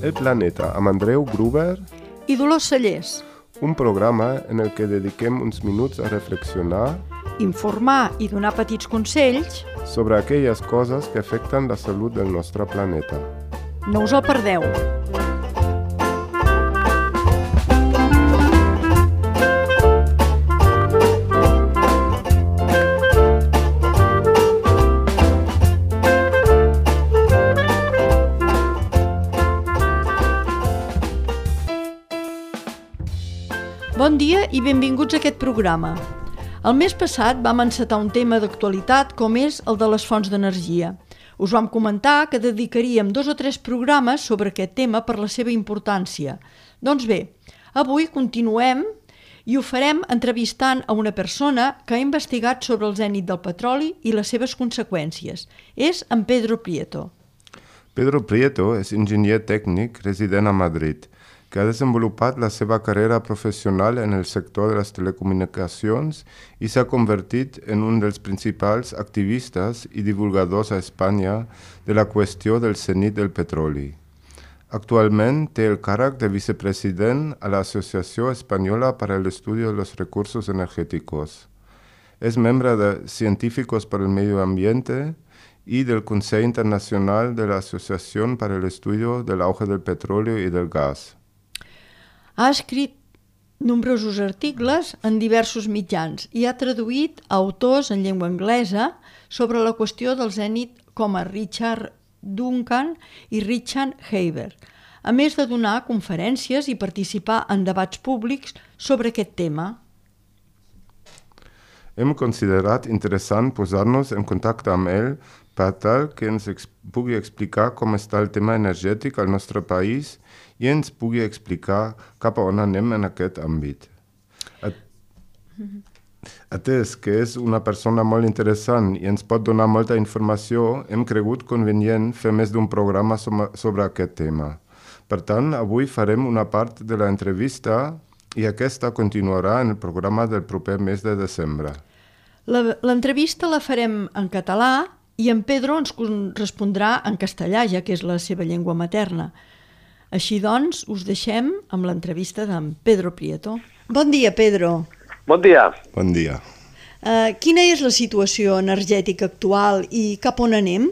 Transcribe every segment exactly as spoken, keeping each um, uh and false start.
El Planeta amb Andreu Gruber i Dolors Cellers. Un programa en el que dediquem uns minuts a reflexionar, informar i donar petits consells sobre aquelles coses que afecten la salut del nostre planeta. No us el perdeu. Bon dia i benvinguts a aquest programa. El mes passat vam encetar un tema d'actualitat com és el de les fonts d'energia. Us vam comentar que dedicaríem dos o tres programes sobre aquest tema per la seva importància. Doncs bé, avui continuem i ho farem entrevistant a una persona que ha investigat sobre el zènit del petroli i les seves conseqüències. És en Pedro Prieto. Pedro Prieto és enginyer tècnic resident a Madrid, que ha desenvolupat la seva carrera professional en el sector de les telecomunicacions i s'ha convertit en un dels principals activistes i divulgadors a Espanya de la qüestió del zènit del petroli. Actualment té el càrrec de vicepresident a l'Associació Espanyola para el Estudio de los Recursos Energéticos. És membre de Científicos para el Medio Ambiente i del Consell Internacional de l'Associació para el Estudio del Auge del Petróleo y del Gas. Ha escrit nombrosos articles en diversos mitjans i ha traduït a autors en llengua anglesa sobre la qüestió del zènit com a Richard Duncan i Richard Haber, a més de donar conferències i participar en debats públics sobre aquest tema. Hem considerat interessant posar-nos en contacte amb ell per tal que ens ex- pugui explicar com està el tema energètic al nostre país i ens pugui explicar cap a on anem en aquest àmbit. At- Atès que és una persona molt interessant i ens pot donar molta informació, hem cregut convenient fer més d'un programa sobre aquest tema. Per tant, avui farem una part de l'entrevista i aquesta continuarà en el programa del proper mes de desembre. La- L'entrevista la farem en català i en Pedro ens respondrà en castellà, ja que és la seva llengua materna. Així doncs, us deixem amb l'entrevista d'en Pedro Prieto. Bon dia, Pedro. Bon dia. Bon dia. Uh, quina és la situació energètica actual i cap on anem?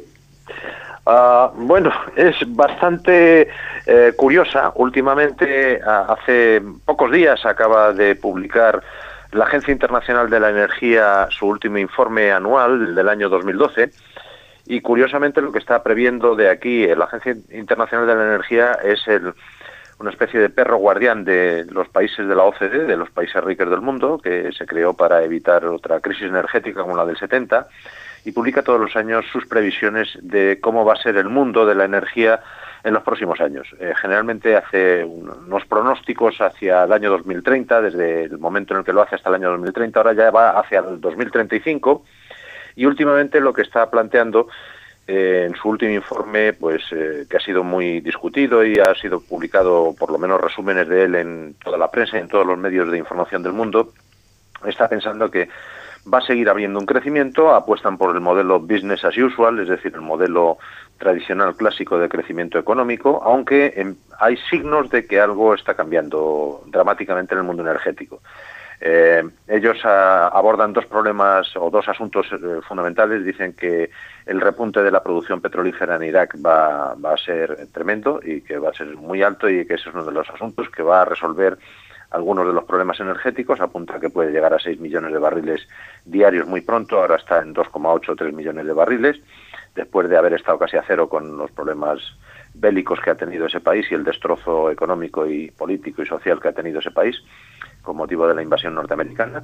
Uh, bueno, es bastante eh, curiosa. Últimamente, uh, hace pocos días, acaba de publicar la Agencia Internacional de la Energía su último informe anual del año dos mil doce. Y curiosamente lo que está previendo de aquí la Agencia Internacional de la Energía es el, una especie de perro guardián de los países de la O C D E, de los países ricos del mundo, que se creó para evitar otra crisis energética como la del setenta, y publica todos los años sus previsiones de cómo va a ser el mundo de la energía en los próximos años. Eh, generalmente hace unos pronósticos hacia el año dos mil treinta, desde el momento en el que lo hace hasta el año dos mil treinta, ahora ya va hacia el dos mil treinta y cinco, y últimamente lo que está planteando eh, en su último informe, pues eh, que ha sido muy discutido y ha sido publicado, por lo menos resúmenes de él en toda la prensa y en todos los medios de información del mundo, está pensando que va a seguir habiendo un crecimiento, apuestan por el modelo business as usual, es decir, el modelo tradicional clásico de crecimiento económico, aunque en, hay signos de que algo está cambiando dramáticamente en el mundo energético. Eh, ellos a, abordan dos problemas o dos asuntos eh, fundamentales. Dicen que el repunte de la producción petrolífera en Irak va, va a ser tremendo y que va a ser muy alto y que ese es uno de los asuntos que va a resolver algunos de los problemas energéticos. Apunta que puede llegar a seis millones de barriles diarios muy pronto, ahora está en dos coma ocho o tres millones de barriles, después de haber estado casi a cero con los problemas bélicos que ha tenido ese país y el destrozo económico y político y social que ha tenido ese país con motivo de la invasión norteamericana.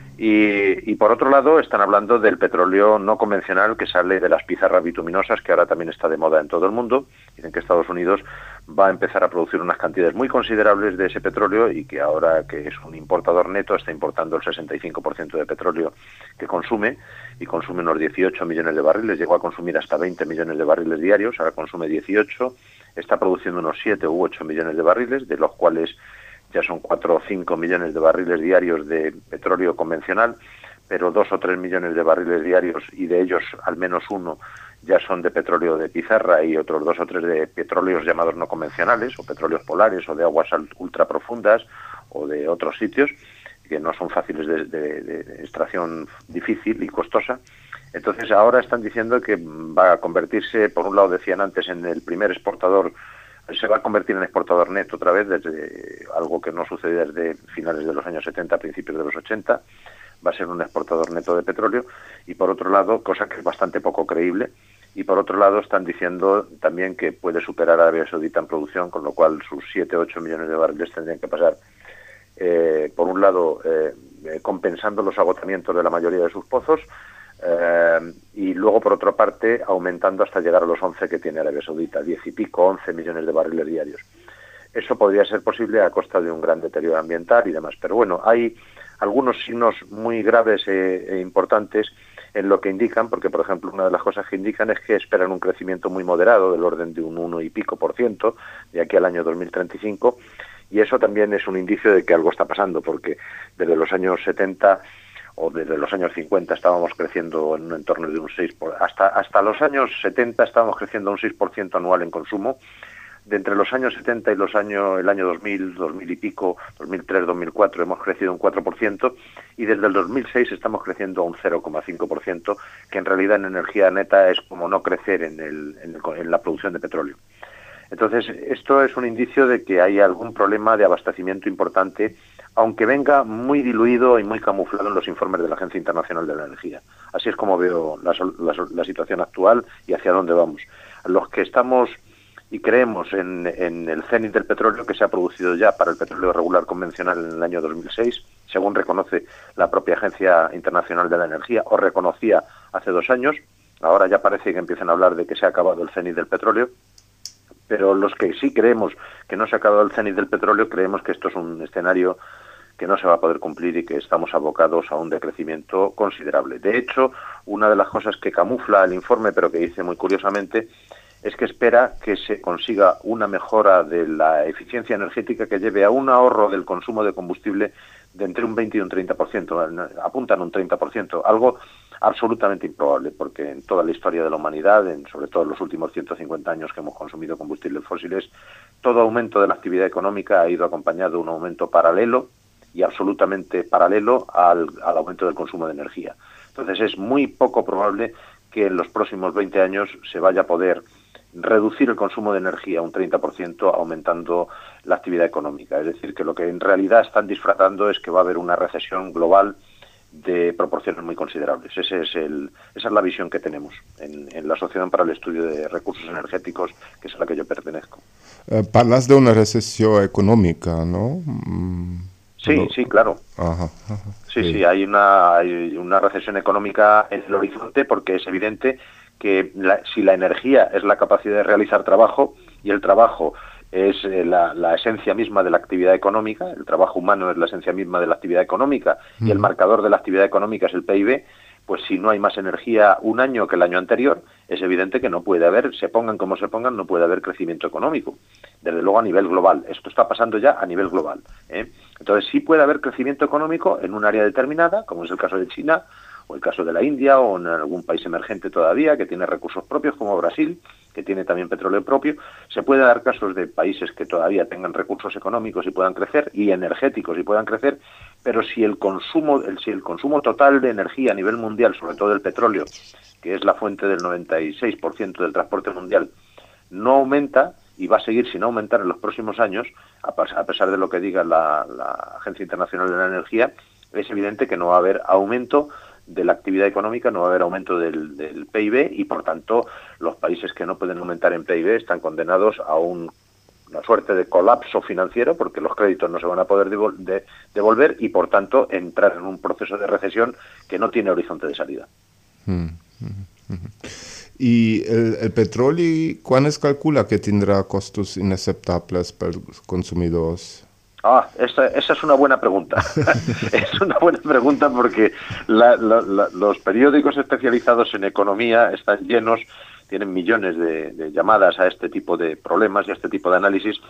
Y, y por otro lado están hablando del petróleo no convencional que sale de las pizarras bituminosas, que ahora también está de moda en todo el mundo. Dicen que Estados Unidos va a empezar a producir unas cantidades muy considerables de ese petróleo y que ahora que es un importador neto está importando el sesenta y cinco por ciento de petróleo que consume, y consume unos dieciocho millones de barriles, llegó a consumir hasta veinte millones de barriles diarios, ahora consume dieciocho, está produciendo unos siete u ocho millones de barriles, de los cuales ya son cuatro o cinco millones de barriles diarios de petróleo convencional, pero dos o tres millones de barriles diarios, y de ellos al menos uno ya son de petróleo de pizarra y otros dos o tres de petróleos llamados no convencionales, o petróleos polares, o de aguas ultra profundas, o de otros sitios, que no son fáciles de, de, de extracción difícil y costosa. Entonces ahora están diciendo que va a convertirse, por un lado decían antes, en el primer exportador, se va a convertir en exportador neto otra vez, desde algo que no sucede desde finales de los años setenta, principios de los ochenta, va a ser un exportador neto de petróleo, y por otro lado, cosa que es bastante poco creíble, y por otro lado están diciendo también que puede superar a Arabia Saudita en producción, con lo cual sus siete u ocho millones de barriles tendrían que pasar, eh, por un lado, eh, eh, compensando los agotamientos de la mayoría de sus pozos, eh, y luego, por otra parte, aumentando hasta llegar a los once que tiene Arabia Saudita, diez y pico, once millones de barriles diarios. Eso podría ser posible a costa de un gran deterioro ambiental y demás. Pero bueno, hay algunos signos muy graves e, e importantes en lo que indican, porque por ejemplo una de las cosas que indican es que esperan un crecimiento muy moderado del orden de un uno y pico por ciento de aquí al año dos mil treinta y cinco, y eso también es un indicio de que algo está pasando, porque desde los años setenta o desde los años cincuenta estábamos creciendo en un entorno de un seis por ciento, hasta hasta los años setenta estábamos creciendo un seis por ciento anual en consumo. De entre los años setenta y los años el año dos mil, dos mil y pico, dos mil tres, dos mil cuatro hemos crecido un cuatro por ciento, y desde el dos mil seis estamos creciendo un cero coma cinco por ciento, que en realidad en energía neta es como no crecer en, el, en, el, en la producción de petróleo. Entonces, esto es un indicio de que hay algún problema de abastecimiento importante, aunque venga muy diluido y muy camuflado en los informes de la Agencia Internacional de la Energía. Así es como veo la, la, la situación actual y hacia dónde vamos. Los que estamos y creemos en, en el cenit del petróleo que se ha producido ya para el petróleo regular convencional en el año dos mil seis, según reconoce la propia Agencia Internacional de la Energía, o reconocía hace dos años. Ahora ya parece que empiezan a hablar de que se ha acabado el cenit del petróleo, pero los que sí creemos que no se ha acabado el cenit del petróleo, creemos que esto es un escenario que no se va a poder cumplir y que estamos abocados a un decrecimiento considerable. De hecho, una de las cosas que camufla el informe, pero que dice muy curiosamente, es que espera que se consiga una mejora de la eficiencia energética que lleve a un ahorro del consumo de combustible de entre un veinte y un treinta por ciento, apuntan un treinta por ciento, algo absolutamente improbable, porque en toda la historia de la humanidad, en sobre todo en los últimos ciento cincuenta años que hemos consumido combustibles fósiles, todo aumento de la actividad económica ha ido acompañado de un aumento paralelo y absolutamente paralelo al, al aumento del consumo de energía. Entonces es muy poco probable que en los próximos veinte años se vaya a poder reducir el consumo de energía un treinta por ciento aumentando la actividad económica. Es decir, que lo que en realidad están disfrazando es que va a haber una recesión global de proporciones muy considerables. Ese es el, esa es la visión que tenemos en, en la Asociación para el Estudio de Recursos Energéticos, que es a la que yo pertenezco. Eh, parlas de una recesión económica, ¿no? Mm, sí, pero... sí, claro. Ajá, ajá, sí, sí, sí, hay una, hay una recesión económica en el horizonte, porque es evidente que la, si la energía es la capacidad de realizar trabajo, y el trabajo es eh, la, la esencia misma de la actividad económica, el trabajo humano es la esencia misma de la actividad económica, mm. y el marcador de la actividad económica es el P I B, pues si no hay más energía un año que el año anterior, es evidente que no puede haber, se pongan como se pongan, no puede haber crecimiento económico. Desde luego a nivel global. Esto está pasando ya a nivel global, ¿eh? Entonces sí puede haber crecimiento económico en un área determinada, como es el caso de China, o el caso de la India, o en algún país emergente todavía que tiene recursos propios, como Brasil, que tiene también petróleo propio. Se puede dar casos de países que todavía tengan recursos económicos y puedan crecer, y energéticos y puedan crecer, pero si el consumo, el, si el consumo total de energía a nivel mundial, sobre todo del petróleo, que es la fuente del noventa y seis por ciento del transporte mundial, no aumenta, y va a seguir sin aumentar en los próximos años, a pesar de lo que diga la, la Agencia Internacional de la Energía, es evidente que no va a haber aumento de la actividad económica, no va a haber aumento del, del P I B, y por tanto los países que no pueden aumentar en P I B están condenados a un, una suerte de colapso financiero, porque los créditos no se van a poder devol- de, devolver y por tanto entrar en un proceso de recesión que no tiene horizonte de salida. Mm, mm, mm. ¿Y el, el petróleo, cuándo se calcula que tendrá costos inaceptables para los consumidores? Ah, esa, esa es una buena pregunta. Es una buena pregunta porque la, la, la, los periódicos especializados en economía están llenos, tienen millones de, de llamadas a este tipo de problemas y a este tipo de análisis.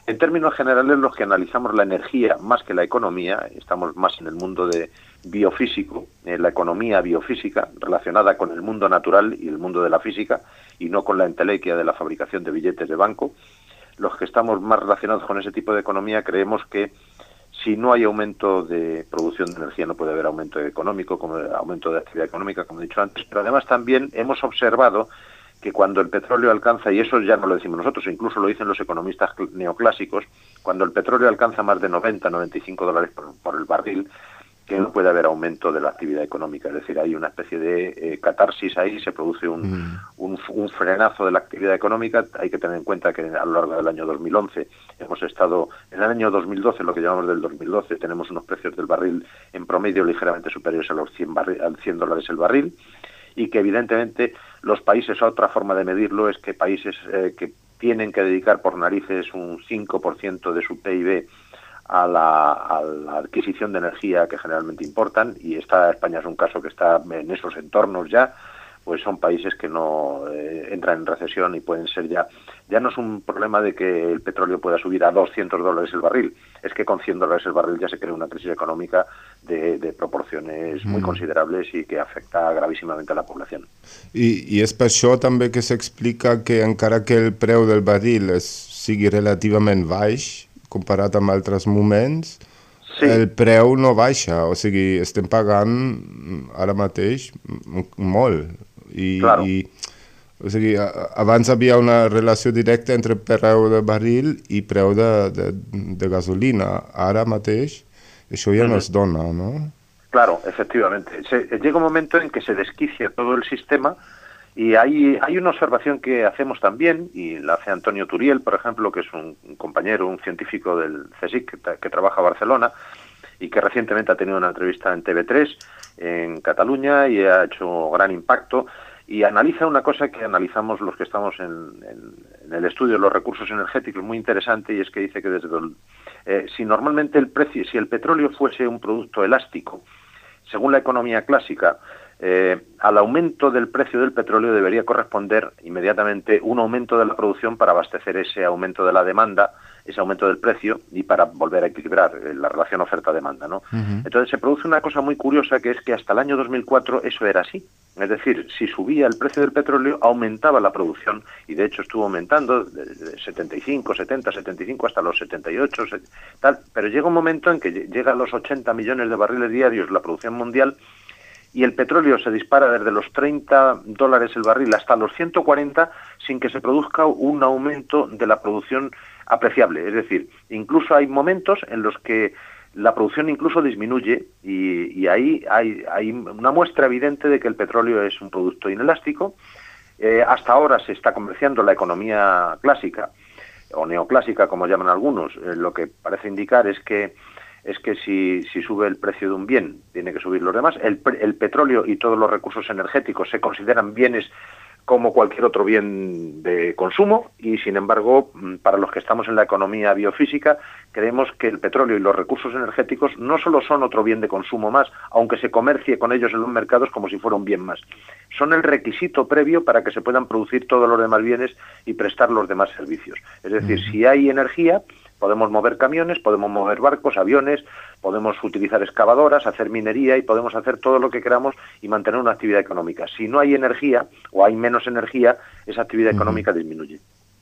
En términos generales, los que analizamos la energía más que la economía, estamos más en el mundo de biofísico, en la economía biofísica, relacionada con el mundo natural y el mundo de la física, y no con la entelequia de la fabricación de billetes de banco. Los que estamos más relacionados con ese tipo de economía creemos que si no hay aumento de producción de energía no puede haber aumento económico, como aumento de actividad económica, como he dicho antes, pero además también hemos observado que cuando el petróleo alcanza, y eso ya no lo decimos nosotros, incluso lo dicen los economistas neoclásicos, cuando el petróleo alcanza más de noventa, noventa y cinco dólares por, por el barril, que no puede haber aumento de la actividad económica. Es decir, hay una especie de eh, catarsis ahí, se produce un, mm. un, un frenazo de la actividad económica. Hay que tener en cuenta que a lo largo del año dos mil once hemos estado, en el año dos mil doce, lo que llamamos del dos mil doce, tenemos unos precios del barril en promedio ligeramente superiores a los cien, barri- al cien dólares el barril, y que evidentemente los países, otra forma de medirlo es que países eh, que tienen que dedicar por narices un cinco por ciento de su P I B a la, a la adquisición de energía que generalmente importan, y está, España es un caso que está en esos entornos ya, pues son países que no eh, entran en recesión y pueden ser ya, ya no es un problema de que el petróleo pueda subir a doscientos dólares el barril, es que con cien dólares el barril ya se crea una crisis económica de, de proporciones muy mm. considerables y que afecta gravísimamente a la población. I, i és per això també que s'explica que encara que el preu del barril es, sigui relativament baix, comparat amb altres moments, sí. el preu no baixa, o sigui, estem pagant ara mateix molt. I, claro. i o sigui, abans havia una relació directa entre preu de barril i preu de, de, de gasolina. Ara mateix això ja uh-huh. no es dona, ¿no? Claro, efectivamente. Se, llega un momento en que se desquicia todo el sistema. Y hay, hay una observación que hacemos también, y la hace Antonio Turiel, por ejemplo, que es un, un compañero, un científico del CSIC que, que trabaja en Barcelona y que recientemente ha tenido una entrevista en T V tres en Cataluña y ha hecho gran impacto, y analiza una cosa que analizamos los que estamos en, en, en el estudio de los recursos energéticos, muy interesante, y es que dice que desde el, eh, si normalmente el precio, si el petróleo fuese un producto elástico, según la economía clásica, Eh, al aumento del precio del petróleo debería corresponder inmediatamente un aumento de la producción para abastecer ese aumento de la demanda, ese aumento del precio, y para volver a equilibrar eh, la relación oferta-demanda, ¿no? Uh-huh. Entonces se produce una cosa muy curiosa, que es que hasta el año dos mil cuatro eso era así. Es decir, si subía el precio del petróleo, aumentaba la producción, y de hecho estuvo aumentando de setenta y cinco, setenta, setenta y cinco hasta los setenta y ocho, tal, pero llega un momento en que llega a los ochenta millones de barriles diarios la producción mundial, y el petróleo se dispara desde los treinta dólares el barril hasta los ciento cuarenta sin que se produzca un aumento de la producción apreciable. Es decir, incluso hay momentos en los que la producción incluso disminuye, y, y ahí hay, hay una muestra evidente de que el petróleo es un producto inelástico. Eh, hasta ahora se está comerciando la economía clásica, o neoclásica como llaman algunos. Eh, lo que parece indicar es que es que si, si sube el precio de un bien, tiene que subir los demás. El, el petróleo y todos los recursos energéticos se consideran bienes como cualquier otro bien de consumo, y sin embargo, para los que estamos en la economía biofísica, creemos que el petróleo y los recursos energéticos no solo son otro bien de consumo más, aunque se comercie con ellos en los mercados como si fuera un bien más. Son el requisito previo para que se puedan producir todos los demás bienes y prestar los demás servicios. Es decir, uh-huh. si hay energía, podemos mover camiones, podemos mover barcos, aviones, podemos utilizar excavadoras, hacer minería, y podemos hacer todo lo que queramos y mantener una actividad económica. Si no hay energía o hay menos energía, esa actividad uh-huh. econòmica disminuye.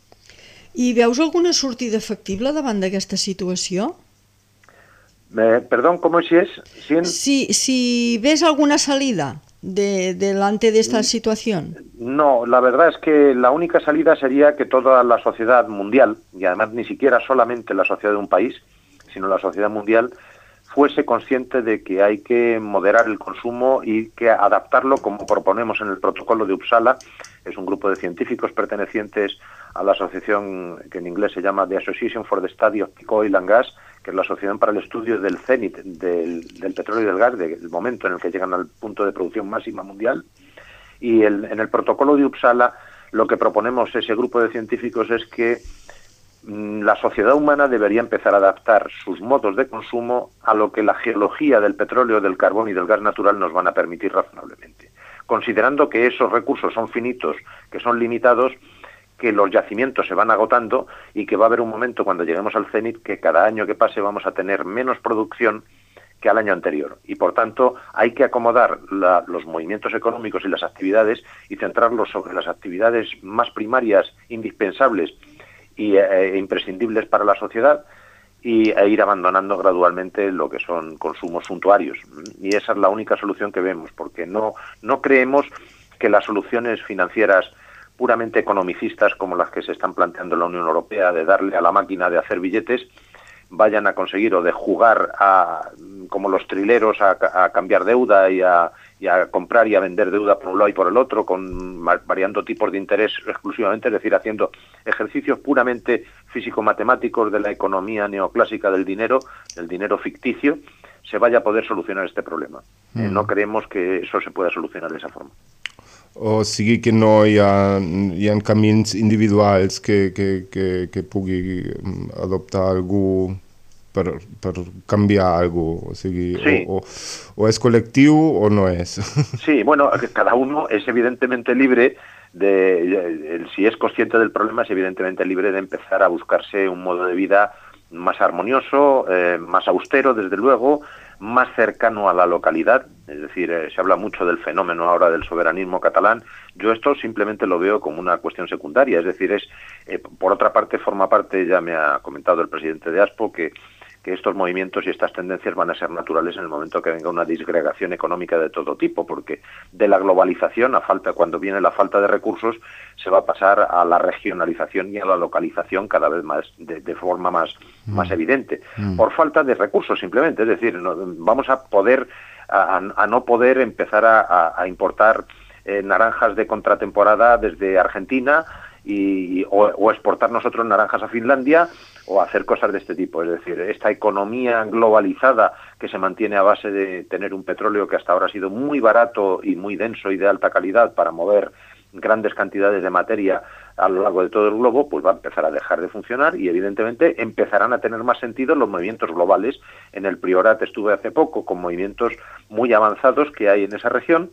I veus alguna sortida factible davant d'aquesta situació? Eh, perdón, ¿cómo es si es? Si, en... si, si ves alguna salida de, delante de esta situación. No, la verdad es que la única salida sería que toda la sociedad mundial, y además ni siquiera solamente la sociedad de un país, sino la sociedad mundial, fuese consciente de que hay que moderar el consumo y que adaptarlo, como proponemos en el protocolo de Uppsala. Es un grupo de científicos pertenecientes a la asociación que en inglés se llama The Association for the Study of Oil and Gas, que es la Asociación para el Estudio del Cenit, del, del petróleo y del gas, del momento en el que llegan al punto de producción máxima mundial. Y el, en el protocolo de Uppsala lo que proponemos ese grupo de científicos es que mmm, la sociedad humana debería empezar a adaptar sus modos de consumo a lo que la geología del petróleo, del carbón y del gas natural nos van a permitir razonablemente. Considerando que esos recursos son finitos, que son limitados, que los yacimientos se van agotando y que va a haber un momento cuando lleguemos al cenit que cada año que pase vamos a tener menos producción que al año anterior. Y por tanto hay que acomodar la, los movimientos económicos y las actividades y centrarlos sobre las actividades más primarias, indispensables y, e imprescindibles para la sociedad, y e ir abandonando gradualmente lo que son consumos suntuarios. Y esa es la única solución que vemos, porque no, no creemos que las soluciones financieras puramente economicistas como las que se están planteando en la Unión Europea, de darle a la máquina de hacer billetes, vayan a conseguir, o de jugar a, como los trileros a, a cambiar deuda y a, y a comprar y a vender deuda por un lado y por el otro, con variando tipos de interés exclusivamente, es decir, haciendo ejercicios puramente físico-matemáticos de la economía neoclásica del dinero, el dinero ficticio, se vaya a poder solucionar este problema. Mm. Eh, no creemos que eso se pueda solucionar de esa forma. O sigui que no hi ha, hi ha camins individuals que, que, que, que pugui adoptar algú per, per canviar algo, o sigui, sí. o, o, o és col·lectiu o no és. Sí, bueno, cada uno es evidentemente libre de, si es consciente del problema, es evidentemente libre de empezar a buscarse un modo de vida más armonioso, eh, más austero, desde luego, más cercano a la localidad, es decir, eh, se habla mucho del fenómeno ahora del soberanismo catalán. Yo esto simplemente lo veo como una cuestión secundaria, es decir, es eh, por otra parte forma parte, ya me ha comentado el presidente de ASPO, que que estos movimientos y estas tendencias van a ser naturales en el momento que venga una disgregación económica de todo tipo, porque de la globalización, a falta cuando viene la falta de recursos, se va a pasar a la regionalización y a la localización cada vez más, de, de forma más, mm. más evidente, mm. por falta de recursos simplemente, es decir, no, vamos a poder, a, a no poder empezar a, a, a importar eh, naranjas de contratemporada desde Argentina y, o, o exportar nosotros naranjas a Finlandia, o hacer cosas de este tipo. Es decir, esta economía globalizada que se mantiene a base de tener un petróleo que hasta ahora ha sido muy barato y muy denso y de alta calidad para mover grandes cantidades de materia a lo largo de todo el globo, pues va a empezar a dejar de funcionar y evidentemente empezarán a tener más sentido los movimientos globales. En el Priorat estuve hace poco con movimientos muy avanzados que hay en esa región,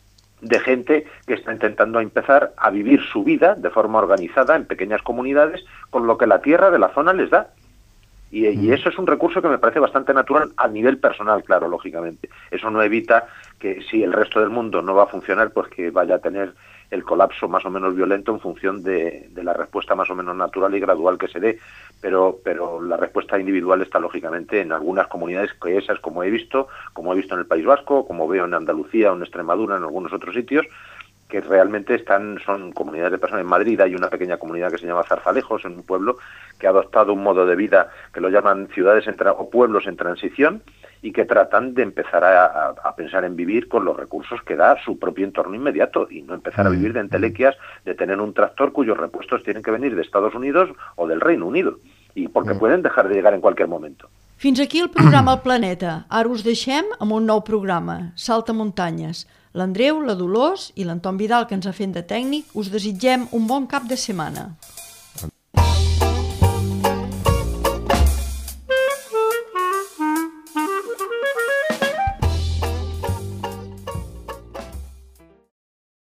de gente que está intentando empezar a vivir su vida de forma organizada en pequeñas comunidades con lo que la tierra de la zona les da. Y, y eso es un recurso que me parece bastante natural a nivel personal, claro, lógicamente. Eso no evita que si el resto del mundo no va a funcionar, pues que vaya a tener el colapso más o menos violento en función de, de la respuesta más o menos natural y gradual que se dé. Pero, pero la respuesta individual está lógicamente en algunas comunidades, que esas, como he visto, como he visto en el País Vasco, como veo en Andalucía o en Extremadura, en algunos otros sitios, que realmente están son comunidades de personas. En Madrid hay una pequeña comunidad que se llama Zarzalejos, en un pueblo que ha adoptado un modo de vida que lo llaman ciudades en tra- o pueblos en transición, y que tratan de empezar a, a, a pensar en vivir con los recursos que da su propio entorno inmediato y no empezar a vivir de entelequias, de tener un tractor cuyos repuestos tienen que venir de Estados Unidos o del Reino Unido, y porque pueden dejar de llegar en cualquier momento. Fins aquí el programa El Planeta. Ara us deixem amb un nou programa, Salta Muntanyes. L'Andreu, la Dolors i l'Anton Vidal, que ens ha fet de tècnic, us desitgem un bon cap de setmana.